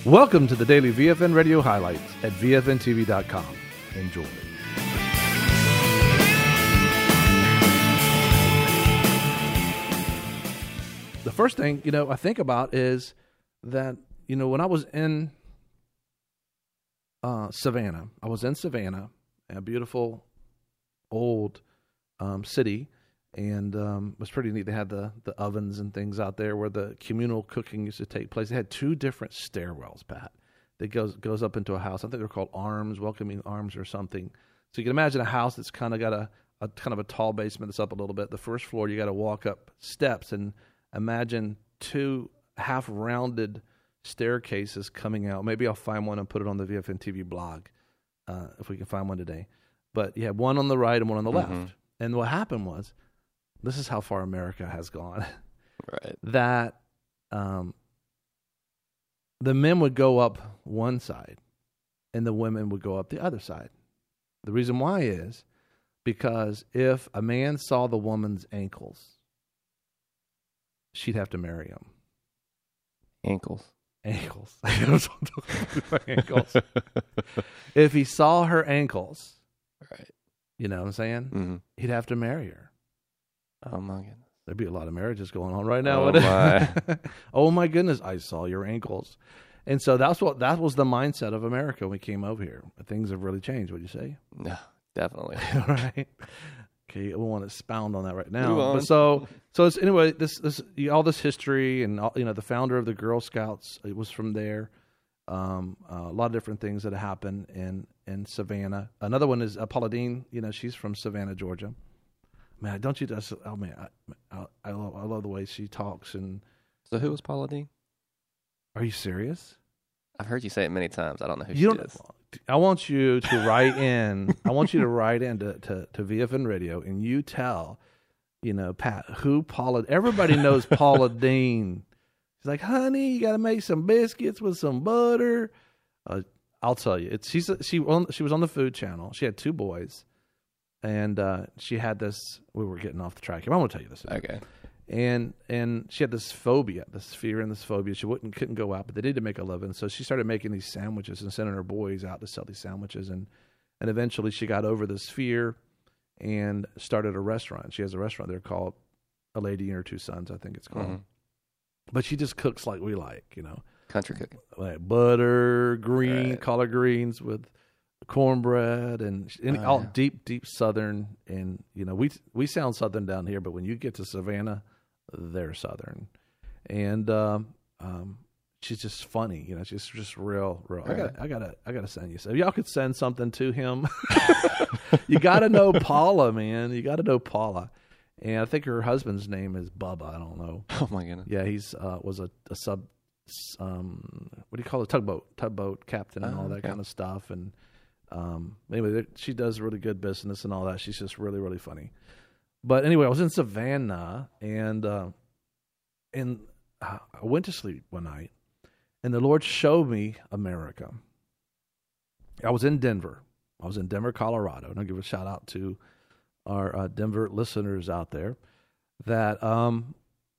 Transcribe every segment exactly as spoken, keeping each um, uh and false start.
Welcome to the daily V F N Radio highlights at V F N T V dot com. Enjoy. The first thing, you know, I think about is that, you know, when I was in uh, Savannah, I was in Savannah, a beautiful old um, city, and um, it was pretty neat. They had the, the ovens and things out there where the communal cooking used to take place. They had two different stairwells, Pat, that goes goes up into a house. I think they're called Arms, Welcoming Arms or something. So you can imagine a house that's kind of got a, a kind of a tall basement that's up a little bit. The first floor, you got to walk up steps, and imagine two half-rounded staircases coming out. Maybe I'll find one and put it on the V F N T V blog uh, if we can find one today. But you had one on the right and one on the Mm-hmm. left. And what happened was, this is how far America has gone. Right. That um, the men would go up one side and the women would go up the other side. The reason why is because if a man saw the woman's ankles, she'd have to marry him. Ankles. Ankles. ankles. If he saw her ankles, Right. you know what I'm saying? Mm-hmm. He'd have to marry her. Oh, my goodness. There'd be a lot of marriages going on right now. Oh, my. Oh my goodness, I saw your ankles. And so that's what that was the mindset of America when we came over here. Things have really changed, would you say? No, definitely. Right. Okay, we want to expound on that right now. Move on. But so so it's anyway, this this all this history and all, you know, the founder of the Girl Scouts, it was from there. Um, uh, a lot of different things that happened in in Savannah. Another one is uh, Paula Deen. You know, she's from Savannah, Georgia. Man, don't you just? Oh man, I, I, I love I love the way she talks. And So who was Paula Deen? are you serious? I've heard you say it many times. I don't know who You she don't. is. I want you to write in. I want you to write in to, to, to V F N Radio, and you tell, you know, Pat, who Paula. Everybody knows Paula Deen. She's like, honey, you got to make some biscuits with some butter. Uh, I'll tell you, it's she's she on, she was on the Food Channel. She had two boys. And uh, she had this. We were getting off the track here. I'm going to tell you this. Okay. And and she had this phobia, this fear and this phobia. She wouldn't couldn't go out, but they needed to make a living. So she started making these sandwiches and sending her boys out to sell these sandwiches. And and eventually she got over this fear and started a restaurant. She has a restaurant there called A Lady and Her Two Sons, I think it's called. Mm-hmm. But she just cooks like we like, you know, Country cooking. like butter, green, Right. collard greens with cornbread and, and Oh, all yeah. deep, deep Southern. And, you know, we we sound Southern down here, but when you get to Savannah, they're Southern. And um, um, she's just funny. You know, she's just real, real. I got I gotta, I gotta send you. So if y'all could send something to him. You got to know Paula, man. You got to know Paula. And I think her husband's name is Bubba. I don't know. Oh, my goodness. Yeah, he's uh, was a, a sub, um, what do you call it, tugboat, tugboat captain and Oh, all that okay. kind of stuff. And um, anyway, there- she does really good business and all that. She's just really, really funny. But anyway, I was in Savannah, and uh, and uh, I went to sleep one night, and the Lord showed me America. I was in Denver. I was in Denver, Colorado, and I'll give a shout out to our uh, Denver listeners out there. That um,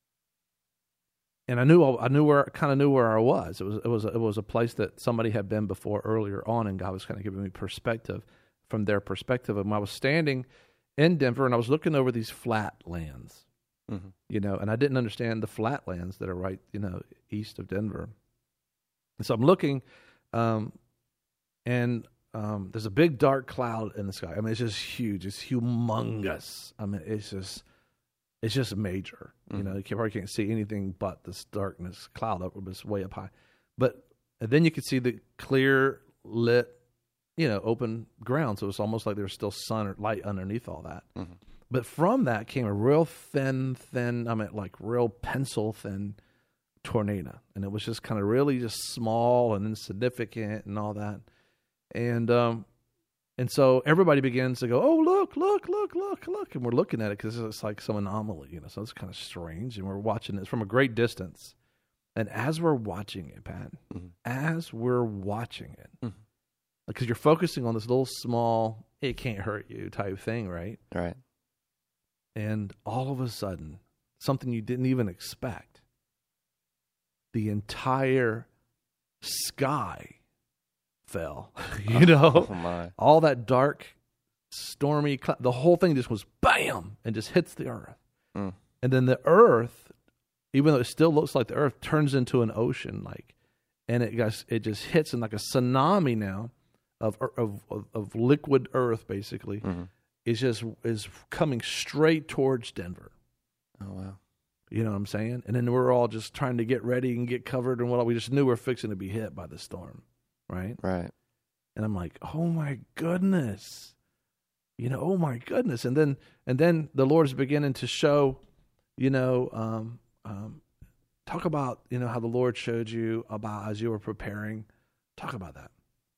and I knew I knew where kind of knew where I was. It was it was it was a place that somebody had been before earlier on, and God was kind of giving me perspective from their perspective. And I was standing in Denver, and I was looking over these flat lands, Mm-hmm. you know, and I didn't understand the flatlands that are right, you know, east of Denver. And so I'm looking, um, and um, there's a big dark cloud in the sky. I mean, it's just huge. It's humongous. I mean, it's just, it's just major. You Mhm. know, you can, probably can't see anything but this darkness cloud up, it's way up high. But and then you could see the clear lit, you know, open ground. So it's almost like there's still sun or light underneath all that. Mm-hmm. But from that came a real thin, thin, I mean, like real pencil thin tornado. And it was just kind of really just small and insignificant and all that. And um, and so everybody begins to go, oh, look, look, look, look, look. And we're looking at it because it's like some anomaly, you know. So it's kind of strange. And we're watching it from a great distance. And as we're watching it, Pat, Mm-hmm. as we're watching it, Mhm. because you're focusing on this little small, it can't hurt you type thing, right? Right. And all of a sudden, something you didn't even expect, the entire sky fell. you know, Oh my. all that dark, stormy, cl- the whole thing just was bam and just hits the earth. Mm. And then the earth, even though it still looks like the earth, turns into an ocean, like, and it guys, it just hits in like a tsunami now of of of, of liquid earth, basically. Mm-hmm. Is just is coming straight towards Denver. Oh wow. You know what I'm saying? And then we're all just trying to get ready and get covered and what we just knew we we're fixing to be hit by the storm, right? Right. And I'm like, oh my goodness, you know, oh my goodness. And then and then the Lord's beginning to show, you know, um, um, talk about you know how the Lord showed you about as you were preparing. Talk about that.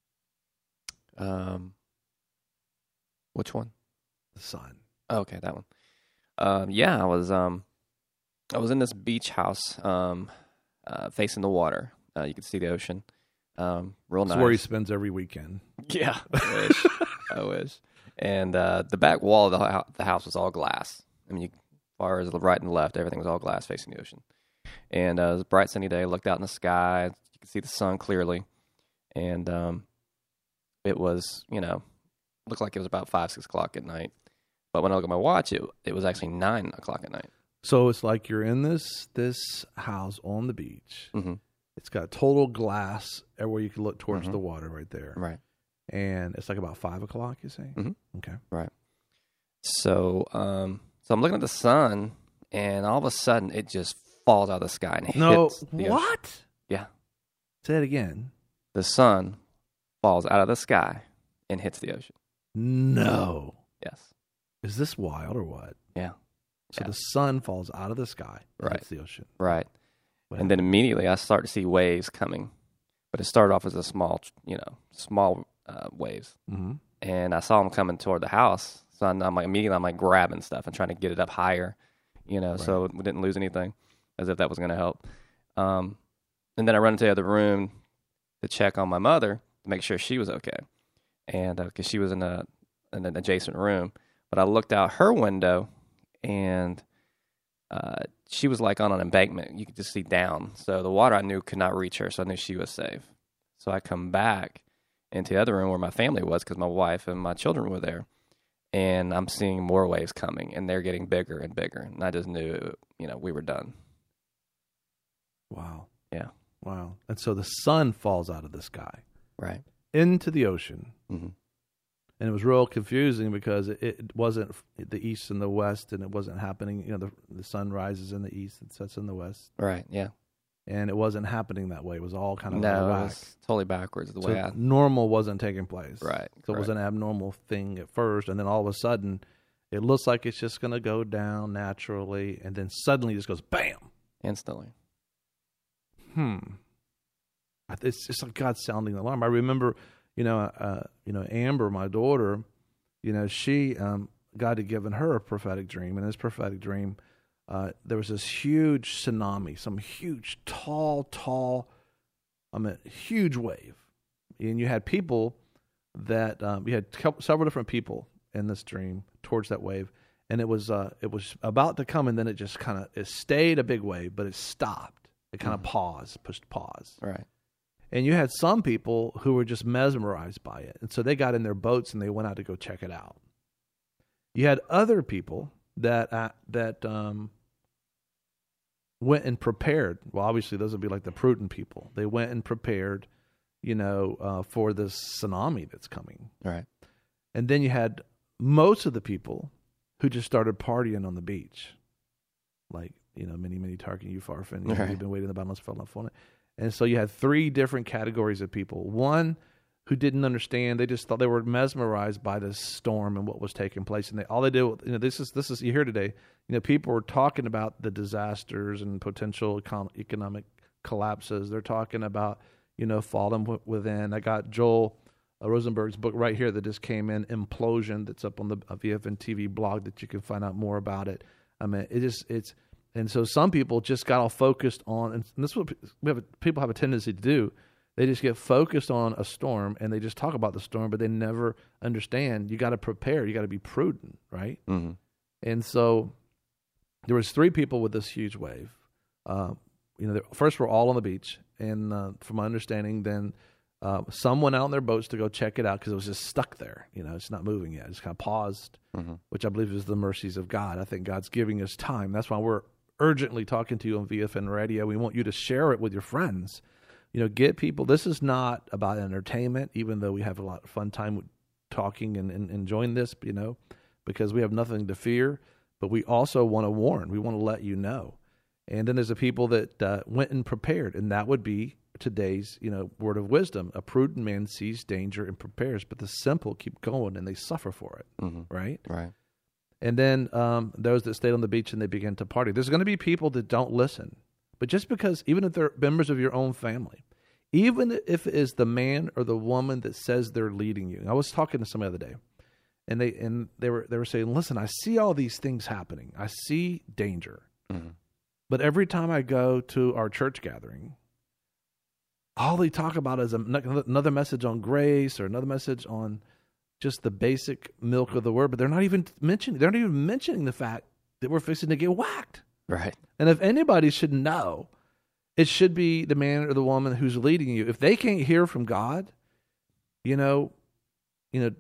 Um. Which one? The sun. Oh, okay, that one. Um. Yeah, I was um. I was in this beach house, um, uh, facing the water. Uh, you could see the ocean. Um, real That's nice. where he spends every weekend. Yeah, I wish. I wish. And uh, the back wall of the, ho- the house was all glass. I mean, you, as far as the right and left, everything was all glass facing the ocean. And uh, it was a bright sunny day. Looked out in the sky. You could see the sun clearly. And um, it was, you know, looked like it was about five, six o'clock at night. But when I look at my watch, it it was actually nine o'clock at night. So it's like you're in this this house on the beach. Mm-hmm. It's got total glass everywhere you can look towards Mhm. the water right there. Right. And it's like about five o'clock, you say? Mhm. Okay. Right. So, um, so I'm looking at the sun, and all of a sudden, it just falls out of the sky and No, hits the ocean. what? Yeah. Say it again. The sun falls out of the sky and hits the ocean. No. Yes. Is this wild or what? Yeah. So Yeah. the sun falls out of the sky and Right. hits the ocean. Right. What And then immediately I start to see waves coming, but it started off as a small, you know, small uh, waves, Mm-hmm. and I saw them coming toward the house. So I'm, I'm like immediately I'm like grabbing stuff and trying to get it up higher, you know, so we didn't lose anything, as if that was going to help. Um, and then I run into the other room to check on my mother to make sure she was okay, and because uh, she was in a in an adjacent room. But I looked out her window, and uh, she was like on an embankment. You could just see down. So the water I knew could not reach her, so I knew she was safe. So I come back into the other room where my family was because my wife and my children were there. And I'm seeing more waves coming, and they're getting bigger and bigger. And I just knew, you know, we were done. Wow. Yeah. Wow. And so the sun falls out of the sky Right. into the ocean. Mm-hmm. And it was real confusing because it, it wasn't the east and the west, and it wasn't happening. You know, the the sun rises in the east and sets in the west, Right. Yeah. and it wasn't happening that way. It was all kind of No, out of it whack. was totally backwards the So way I. normal wasn't taking place. Right. So it was correct. an abnormal thing at first, and then all of a sudden, it looks like it's just going to go down naturally, and then suddenly it just goes bam. Instantly. Hmm. I th- It's just like God sounding the alarm. I remember, you know, uh, you know, Amber, my daughter, you know, she, um, God had given her a prophetic dream, and this prophetic dream, uh, there was this huge tsunami, some huge, tall, tall, I mean, huge wave, and you had people that um, you had couple, several different people in this dream towards that wave, and it was uh, it was about to come, and then it just kind of it stayed a big wave, but it stopped. It kind of Mhm. paused, pushed pause. Right. And you had some people who were just mesmerized by it. And so they got in their boats and they went out to go check it out. You had other people that uh, that um, went and prepared. Well, obviously, those would be like the prudent people. They went and prepared, you know, uh, for this tsunami that's coming. Right. And then you had most of the people who just started partying on the beach. Like, you know, many, many Tarkin, you Farfin, you know, Right. you've been waiting the bottomless fell off on it. And so you had three different categories of people. One who didn't understand, they just thought they were mesmerized by this storm and what was taking place. And they all they did, you know, this is this is you hear today, you know, people were talking about the disasters and potential econ- economic collapses. They're talking about, you know, falling w- within. I got Joel uh, Rosenberg's book right here that just came in, Implosion, that's up on the uh, V F N T V blog that you can find out more about it. I mean, it is it's. And so some people just got all focused on, and this is what we have, people have a tendency to do. They just get focused on a storm, and they just talk about the storm, but they never understand. You got to prepare. You got to be prudent, right? Mm-hmm. And so there was three people with this huge wave. Uh, you know, first we're all on the beach, and uh, from my understanding, then uh, some went out in their boats to go check it out because it was just stuck there. You know, it's not moving yet. It's kind of paused, mm-hmm. which I believe is the mercies of God. I think God's giving us time. That's why we're urgently talking to you on V F N Radio. We want you to share it with your friends. You know, get people. This is not about entertainment, even though we have a lot of fun time talking and, and enjoying this, you know, because we have nothing to fear. But we also want to warn. We want to let you know. And then there's the people that uh, went and prepared, and that would be today's, you know, word of wisdom. A prudent man sees danger and prepares, but the simple keep going and they suffer for it, mm-hmm. right? Right. And then um, those that stayed on the beach and they begin to party. There's going to be people that don't listen, but just because, even if they're members of your own family, even if it is the man or the woman that says they're leading you. I was talking to somebody the other day, and they and they were they were saying, "Listen, I see all these things happening. I see danger." Mm-hmm. But every time I go to our church gathering, all they talk about is another message on grace or another message on just the basic milk of the word. But they're not even mentioning, they're not even mentioning the fact that we're fixing to get whacked. Right. And if anybody should know, it should be the man or the woman who's leading you. If they can't hear from God, you know, you know,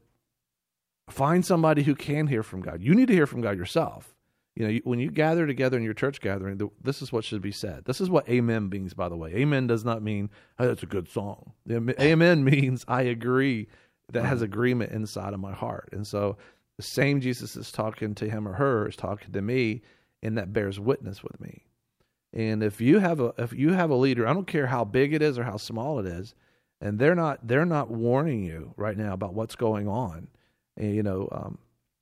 find somebody who can hear from God. You need to hear from God yourself. You know, you, when you gather together in your church gathering, the, this is what should be said. This is what amen means, by the way. Amen does not mean, oh, that's a good song. Amen means I agree. That has agreement inside of my heart. And so the same Jesus is talking to him or her is talking to me, and that bears witness with me. And if you have a if you have a leader, I don't care how big it is or how small it is, and they're not they're not warning you right now about what's going on, and, you know, um,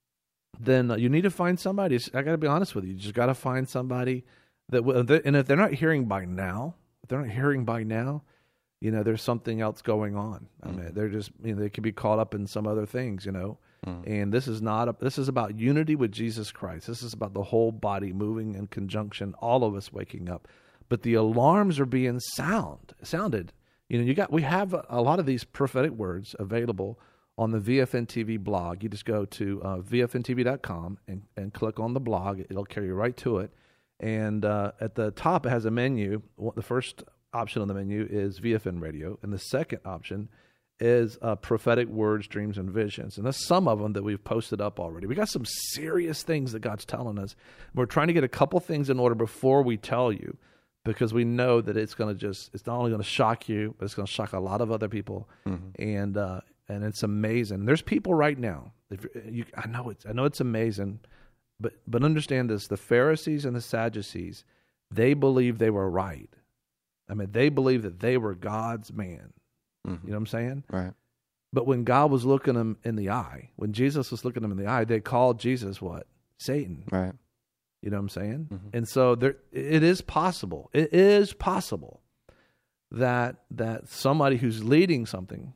then you need to find somebody. I got to be honest with you. You just got to find somebody that will. And if they're not hearing by now, if they're not hearing by now, you know, there's something else going on. I mm. mean, they're just, you know, they could be caught up in some other things, you know. Mm. And this is not a, this is about unity with Jesus Christ. This is about the whole body moving in conjunction, all of us waking up. But the alarms are being sound sounded. You know, you got we have a, a lot of these prophetic words available on the V F N T V blog. You just go to uh, V F N T V dot com and, and click on the blog. It'll carry you right to it. And uh, at the top, it has a menu. The first option on the menu is V F N Radio, and the second option is uh, prophetic words, dreams, and visions. And there's some of them that we've posted up already. We got some serious things that God's telling us. We're trying to get a couple things in order before we tell you, because we know that it's going to just, it's not only going to shock you, but it's going to shock a lot of other people. Mm-hmm. And uh, and it's amazing. There's people right now. If you, I know it's, I know it's amazing, but but understand this: the Pharisees and the Sadducees, they believed they were right. I mean, they believed that they were God's man. Mm-hmm. You know what I'm saying? Right. But when God was looking them in the eye, when Jesus was looking them in the eye, they called Jesus what? Satan. Right. You know what I'm saying? Mm-hmm. And so there, it is possible. It is possible that that somebody who's leading something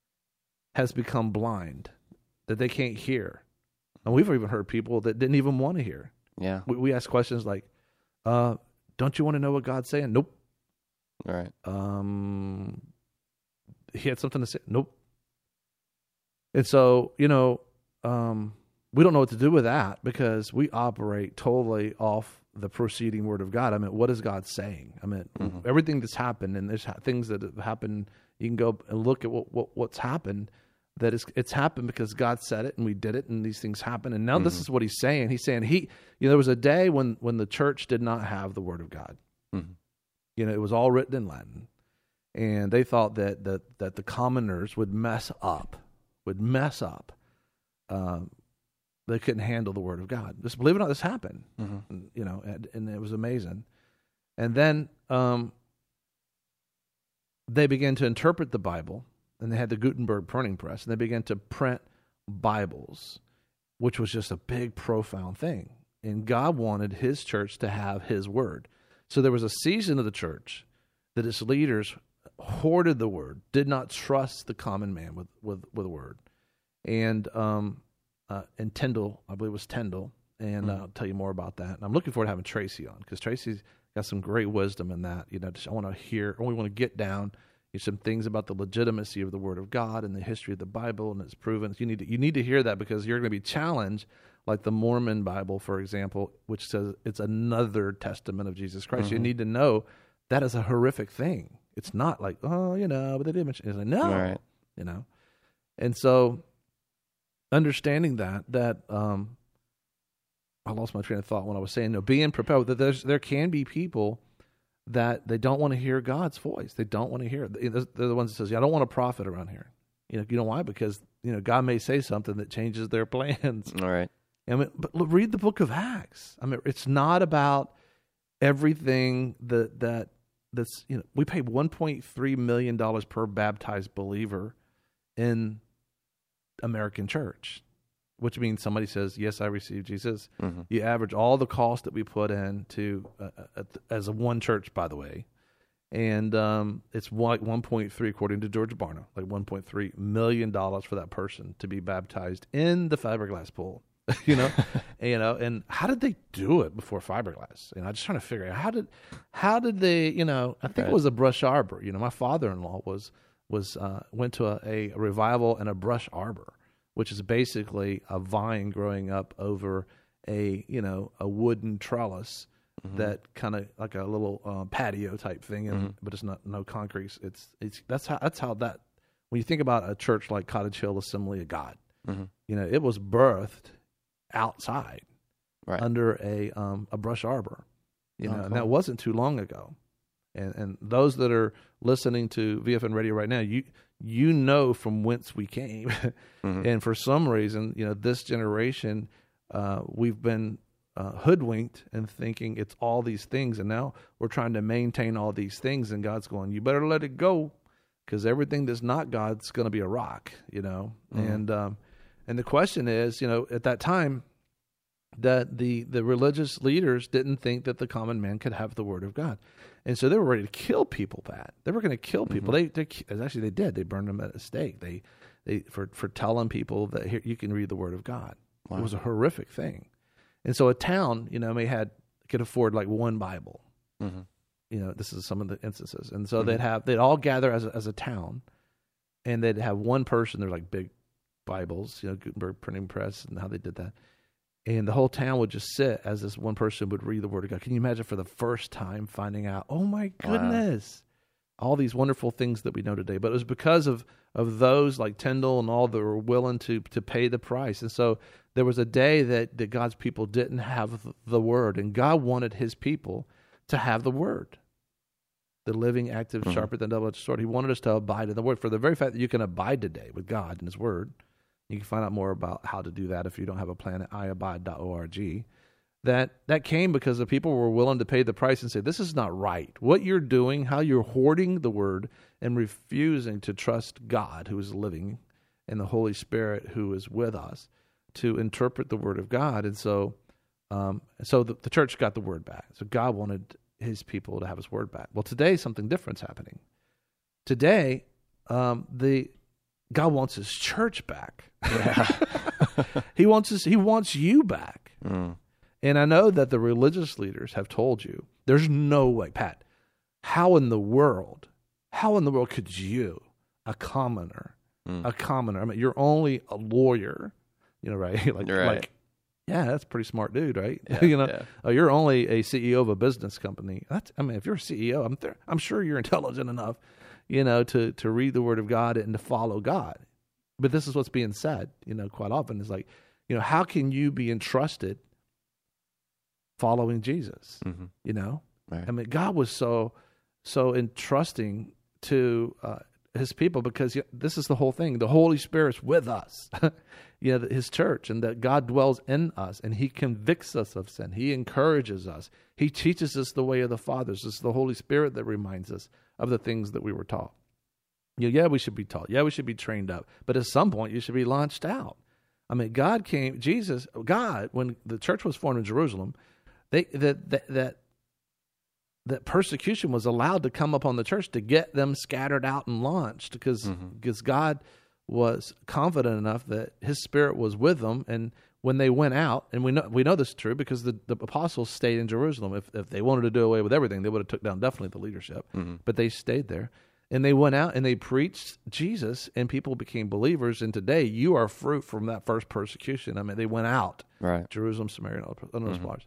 has become blind, that they can't hear. And we've even heard people that didn't even want to hear. Yeah. We, we ask questions like, uh, "Don't you want to know what God's saying?" Nope. All right. Um, he had something to say. Nope. And so, you know, um, we don't know what to do with that because we operate totally off the proceeding word of God. I mean, what is God saying? I mean, mm-hmm. everything that's happened, and there's things that have happened. You can go and look at what, what what's happened. That is, it's happened because God said it, and we did it, and these things happen. And now mm-hmm. this is what He's saying. He's saying he, you know, there was a day when when the church did not have the word of God. Mm-hmm. You know, it was all written in Latin, and they thought that that that the commoners would mess up, would mess up. Um, they couldn't handle the word of God. Just believe it or not, this happened. Mm-hmm. And, you know, and, and it was amazing. And then um, they began to interpret the Bible, and they had the Gutenberg printing press, and they began to print Bibles, which was just a big, profound thing. And God wanted His church to have His word. So there was a season of the church that its leaders hoarded the word, did not trust the common man with with, with the word. And um, uh, and Tyndall, I believe it was Tyndall, and mm-hmm. uh, I'll tell you more about that. And I'm looking forward to having Tracy on, because Tracy's got some great wisdom in that. You know, just, I want to hear, I want to get down some things about the legitimacy of the Word of God and the history of the Bible, and it's proven. You need to, you need to hear that, because you're going to be challenged, like the Mormon Bible, for example, which says it's another testament of Jesus Christ. Mm-hmm. You need to know that is a horrific thing. It's not like, oh, you know, but they did mention. It's like, no, Right. you know. And so understanding that, that, um, I lost my train of thought when I was saying, no, being prepared, that there's, there can be people that they don't want to hear God's voice. They don't want to hear it. They're the ones that says, yeah, I don't want a prophet around here. You know, you know why? Because, you know, God may say something that changes their plans. All right. I mean, but look, read the book of Acts. I mean, it's not about everything that, that, that's, you know, we pay one point three million dollars per baptized believer in American church, which means somebody says, yes, I received Jesus. Mm-hmm. You average all the cost that we put in to, uh, uh, as a one church, by the way. And um, it's like one point three, according to George Barna, like one point three million dollars for that person to be baptized in the fiberglass pool. you know, and, you know, and how did they do it before fiberglass? You know, I'm just trying to figure out how did, how did they, you know, I think Right. it was a brush arbor. You know, my father-in-law was, was, uh, went to a, a revival in a brush arbor, which is basically a vine growing up over a, you know, a wooden trellis mm-hmm. that kind of like a little uh, patio type thing, and, mm-hmm. but it's not, no concrete. It's, it's, that's how, that's how that, when you think about a church like Cottage Hill Assembly of God, mm-hmm. you know, it was birthed outside right. under a um, a brush arbor, you know, oh, cool. and that wasn't too long ago. And and those that are listening to V F N Radio right now, you you know from whence we came, mm-hmm. and for some reason, you know, this generation, uh, we've been uh, hoodwinked and thinking it's all these things, and now we're trying to maintain all these things, and God's going, you better let it go, because everything that's not God's going to be a rock, you know, mm-hmm. and. Um, And the question is, you know, at that time, that the, the religious leaders didn't think that the common man could have the word of God. And so they were ready to kill people, Pat. They were going to kill people. Mm-hmm. They, they actually, they did. They burned them at a stake. They, they for, for telling people that here, you can read the word of God. Wow. It was a horrific thing. And so a town, you know, may had, could afford like one Bible. Mm-hmm. You know, this is some of the instances. And so mm-hmm. they'd have, they'd all gather as a, as a town, and they'd have one person, they're like big Bibles, you know, Gutenberg printing press and how they did that. And the whole town would just sit as this one person would read the word of God. Can you imagine for the first time finding out, oh my goodness, wow. all these wonderful things that we know today? But it was because of, of those like Tyndale and all that were willing to, to pay the price. And so there was a day that, that God's people didn't have the word, and God wanted his people to have the word. The living, active, mm-hmm. sharper than double-edged sword. He wanted us to abide in the word. For the very fact that you can abide today with God and his word, you can find out more about how to do that if you don't have a plan at i abide dot org. That that came because the people were willing to pay the price and say, this is not right. What you're doing, how you're hoarding the word and refusing to trust God who is living and the Holy Spirit who is with us to interpret the word of God. And so um, so the, the church got the word back. So God wanted his people to have his word back. Well, today something different's happening. Today, um, the God wants his church back. Yeah. he wants us, he wants you back. Mm. And I know that the religious leaders have told you, there's no way, Pat, how in the world, how in the world could you, a commoner, mm. a commoner, I mean, you're only a lawyer, you know, right? like, right. like, yeah, that's a pretty smart dude, right? Yeah, you know, yeah. oh, you're only a C E O of a business company. That's, I mean, if you're a C E O, I'm th- I'm sure you're intelligent enough, you know, to, to read the word of God and to follow God. But this is what's being said, you know, quite often is like, you know, how can you be entrusted following Jesus? Mm-hmm. You know, right. I mean, God was so, so entrusting to uh, his people because you know, this is the whole thing. The Holy Spirit's with us, you know, his church, and that God dwells in us and he convicts us of sin. He encourages us. He teaches us the way of the fathers. It's the Holy Spirit that reminds us of the things that we were taught. You know, yeah, we should be taught. Yeah, we should be trained up. But at some point, you should be launched out. I mean, God came, Jesus, God, when the church was formed in Jerusalem, they that that that, that persecution was allowed to come upon the church to get them scattered out and launched because mm-hmm. because God was confident enough that his Spirit was with them. And when they went out, and we know we know this is true because the, the apostles stayed in Jerusalem. If if they wanted to do away with everything, they would have took down definitely the leadership. Mm-hmm. But they stayed there. And they went out and they preached Jesus, and people became believers. And today, you are fruit from that first persecution. I mean, they went out, right? Jerusalem, Samaria, and all those mm-hmm. parts.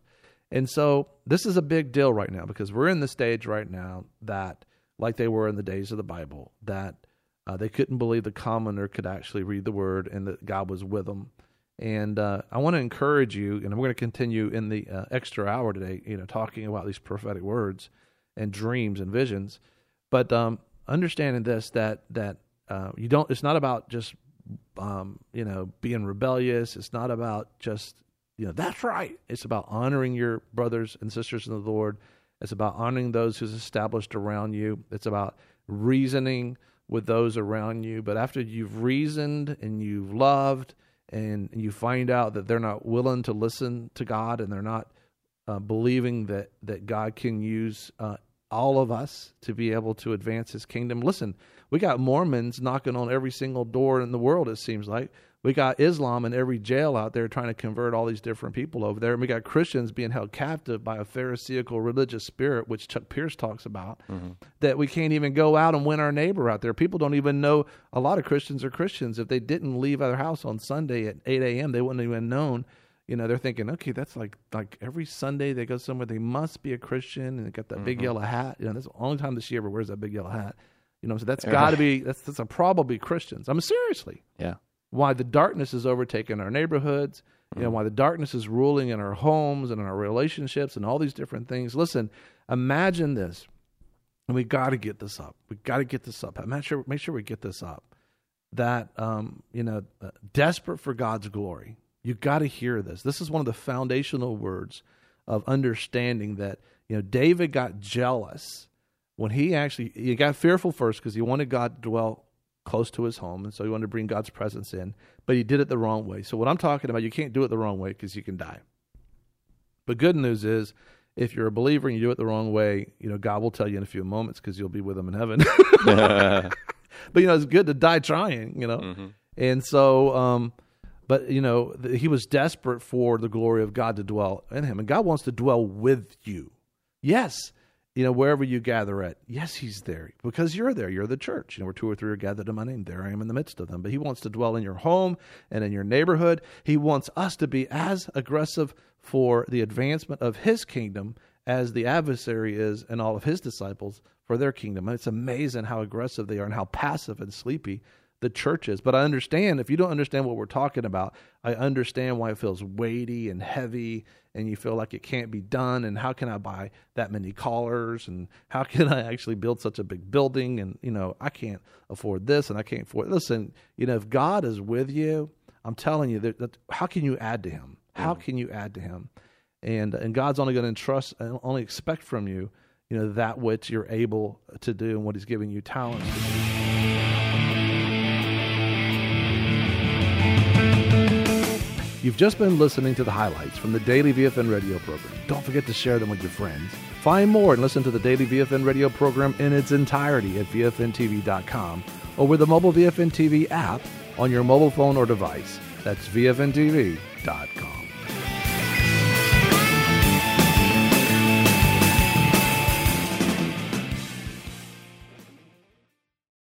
And so this is a big deal right now because we're in the stage right now that, like they were in the days of the Bible, that uh, they couldn't believe the commoner could actually read the word and that God was with them. And uh, I want to encourage you, and we're going to continue in the uh, extra hour today, you know, talking about these prophetic words and dreams and visions. But um, understanding this, that that uh, you don't. It's not about just um, you know being rebellious. It's not about just you know that's right. It's about honoring your brothers and sisters in the Lord. It's about honoring those who's established around you. It's about reasoning with those around you. But after you've reasoned and you've loved, and you find out that they're not willing to listen to God, and they're not uh, believing that, that God can use uh, all of us to be able to advance his kingdom. Listen, we got Mormons knocking on every single door in the world, it seems like. We got Islam in every jail out there trying to convert all these different people over there. And we got Christians being held captive by a Pharisaical religious spirit, which Chuck Pierce talks about, mm-hmm. that we can't even go out and win our neighbor out there. People don't even know a lot of Christians are Christians. If they didn't leave their house on Sunday at eight a.m., they wouldn't have even known. You know, they're thinking, okay, that's like like every Sunday they go somewhere, they must be a Christian, and they got that mm-hmm. big yellow hat. You know, that's the only time that she ever wears that big yellow hat. You know, so that's got to be, that's, that's a probably Christians. I mean, seriously. Yeah. Why the darkness is overtaking our neighborhoods, you know, why the darkness is ruling in our homes and in our relationships and all these different things. Listen, imagine this, and we got to get this up. We got to get this up. Make sure, make sure we get this up. That, um, you know, uh, desperate for God's glory. You got to hear this. This is one of the foundational words of understanding that, you know, David got jealous when he actually, he got fearful first because he wanted God to dwell close to his home, and so he wanted to bring God's presence in, but he did it the wrong way. So what I'm talking about, you can't do it the wrong way because you can die. But good news is, if you're a believer and you do it the wrong way, you know, God will tell you in a few moments because you'll be with him in heaven. But, you know, it's good to die trying, you know. Mm-hmm. And so, um, but, you know, th- he was desperate for the glory of God to dwell in him, and God wants to dwell with you. Yes. You know, wherever you gather at, yes, he's there because you're there. You're the church. You know, where two or three are gathered in my name, there I am in the midst of them. But he wants to dwell in your home and in your neighborhood. He wants us to be as aggressive for the advancement of his kingdom as the adversary is and all of his disciples for their kingdom. And it's amazing how aggressive they are and how passive and sleepy the church is. But I understand, if you don't understand what we're talking about, I understand why it feels weighty and heavy and you feel like it can't be done, and how can I buy that many callers, and how can I actually build such a big building, and, you know, I can't afford this and I can't afford, listen, you know, if God is with you, I'm telling you, that, that how can you add to him? How can you add to him? And and God's only going to entrust and only expect from you, you know, that which you're able to do and what he's giving you talents to do. You've just been listening to the highlights from the Daily V F N radio program. Don't forget to share them with your friends. Find more and listen to the Daily V F N radio program in its entirety at V F N T V dot com or with the mobile V F N T V app on your mobile phone or device. That's V F N T V dot com.